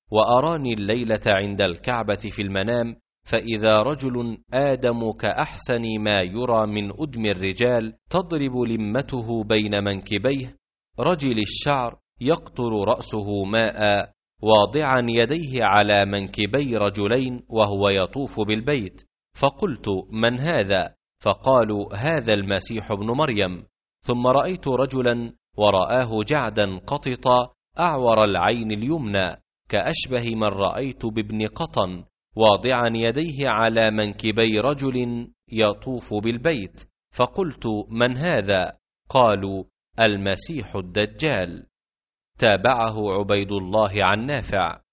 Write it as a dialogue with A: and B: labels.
A: وأراني الليلة عند الكعبة في المنام، فإذا رجل آدم كأحسن ما يرى من أدم الرجال، تضرب لمته بين منكبيه، رجل الشعر، يقطر رأسه ماء، واضعا يديه على منكبي رجلين وهو يطوف بالبيت. فقلت: من هذا؟ فقالوا: هذا المسيح ابن مريم. ثم رأيت رجلا ورآه جعدا قططا أعور العين اليمنى، كأشبه من رأيت بابن قطن، واضعا يديه على منكبي رجل يطوف بالبيت. فقلت: من هذا؟ قالوا: المسيح الدجال. تابعه عبيد الله عن نافع.